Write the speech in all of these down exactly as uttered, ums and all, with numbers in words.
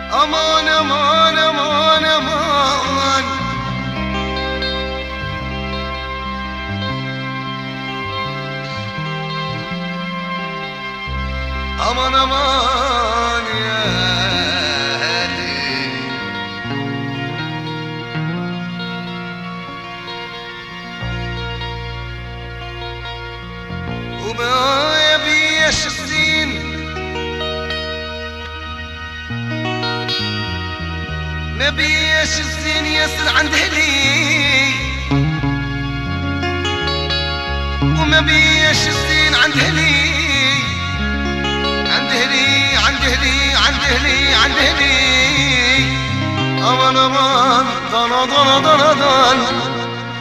امان امان امان امان امان امان يا هادي وما يبي السين ما بيش الزين يسر عند هلي وما بيش الزين عند هلي عند هلي عند هلي عند هلي عند هلي امان امان ضنا ضنا ضنا ضنا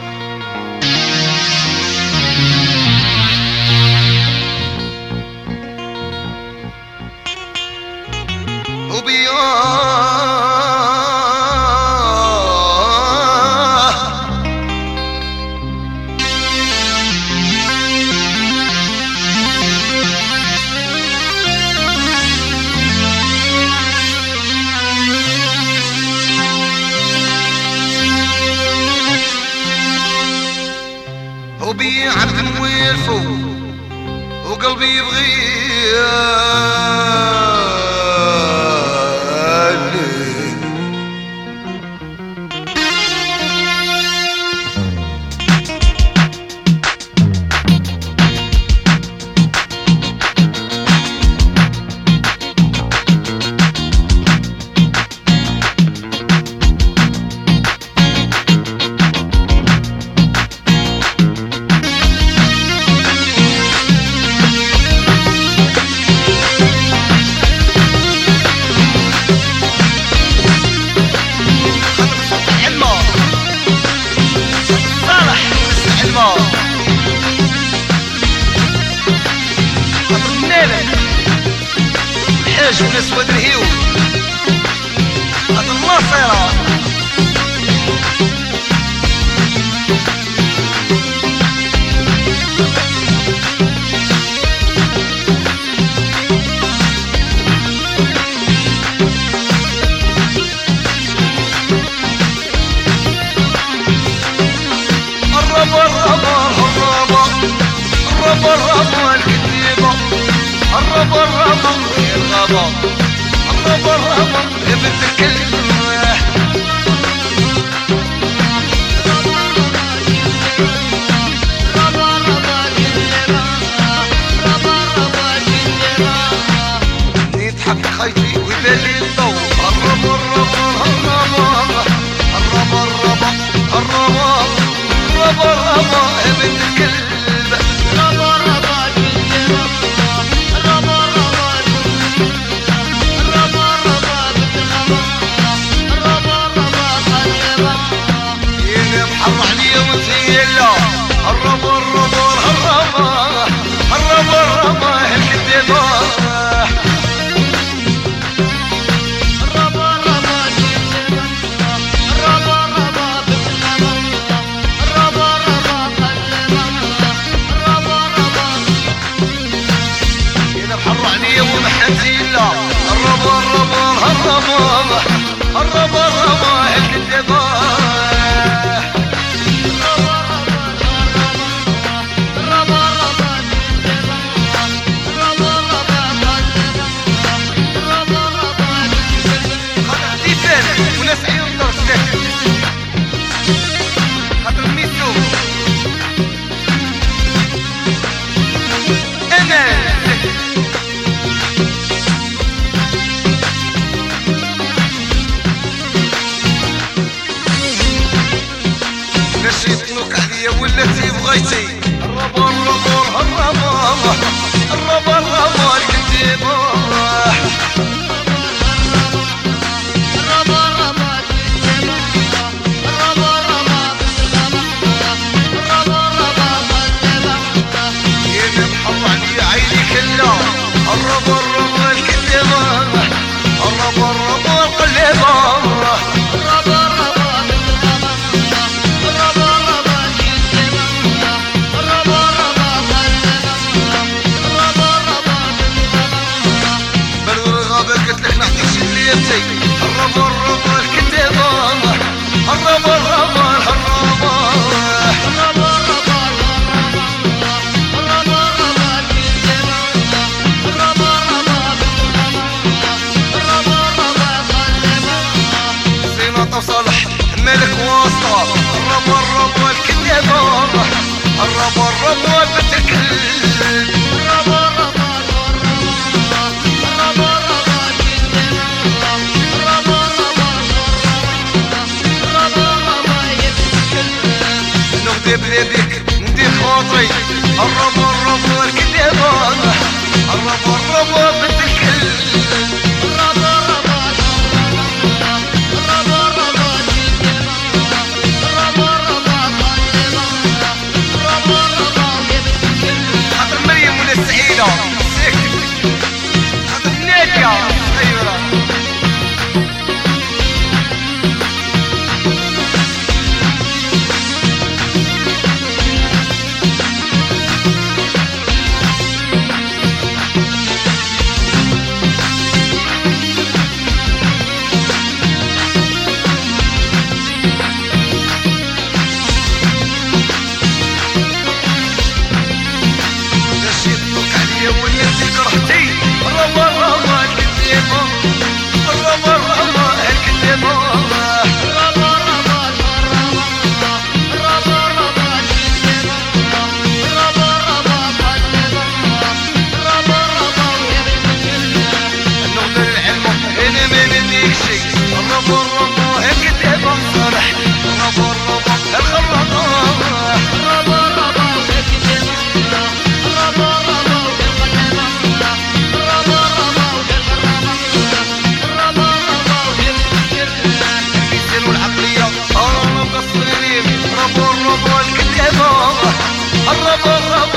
وبي عبد مويلفو وقلبي يبغيه الحاج والاسود الهيو هذا الناصرة الربا الربا الربا الربا الربا الكتيبة الربا الربا الغابة الربا الربا يا بنت الكلب نيتحب خيطي ويبالي الضوء الربا الربا الربا الربا الربا الربا الربا الربا يا بنت الكلب الربا الربا الربا الربا الربا الكذبة الربا الربا الربا الربا الربا الربا الربا الربا إذا بحروا عليا ومحنتي لا الربا الربا الربا الربا الربا الكذبة نشيطنك عليا ولاتي بغيتي الربا الربا الربا الربا الربا الكتيبة الربا الربا الكتيبة الربا الربا القليبة الربا الربا الربا الربا الكتيبة الربا الربا القليبة الربا الربا الربا الربا الكتابة الربا الربا الربا زينة وصالح ملك واسطة الربا الربا الكتابة الربا الربا بنت الكل بلادك ندير خاطري الربا الربا الكتابة الربا الربا بنت الكل الربا الربا الربا الربا الربا الربا الربا الربا خاطر مريم ولا السعيدة ساكت خاطر نادية ايوه الربا الربا